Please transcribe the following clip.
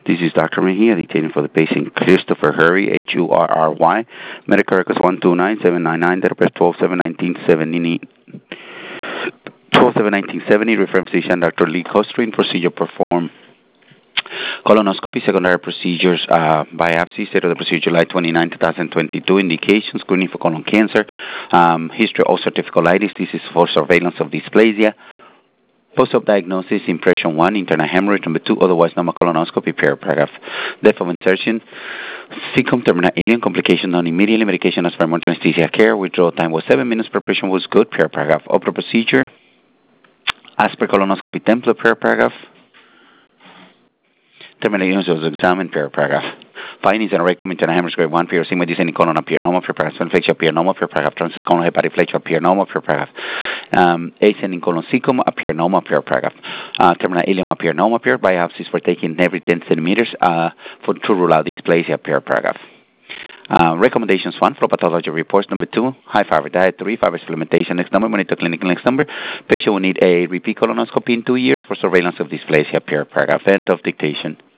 This is Dr. Mejia, dictating for the patient Christopher Hurry, Hurry, medical records 129-799, date of birth 12/7/1970, 12/7/1970, reference physician Dr. Lee Costrin, procedure performed. Colonoscopy, secondary procedures, biopsy, state of the procedure July 29, 2022, indications, screening for colon cancer, history of ulcerative colitis, this is for surveillance of dysplasia, post-op diagnosis, impression 1, internal hemorrhage, number 2, otherwise normal colonoscopy, paragraph, depth of insertion, cecum, terminal alien, complication done immediately, medication as for anesthesia care, withdrawal time was 7 minutes, preparation was good, paragraph, opera procedure, as per colonoscopy template, paragraph, terminal was examined, paragraph. Findings and rectum internal hemorrhage grade 1, sigma descending colon appear normal, paragraph, inflection appear normal, paragraph, transcolon hepatic flexion appear normal, paragraph, ascending colon cecum appear normal, paragraph, terminal ileum appear normal, biopsies were taken every 10 centimeters to rule out dysplasia, paragraph. Recommendations 1, flow pathology reports. Number 2, high fiber diet. 3, fiber supplementation. Next number, monitor clinical. Next number, patient will need a repeat colonoscopy in 2 years for surveillance of dysplasia, paragraph. End of dictation.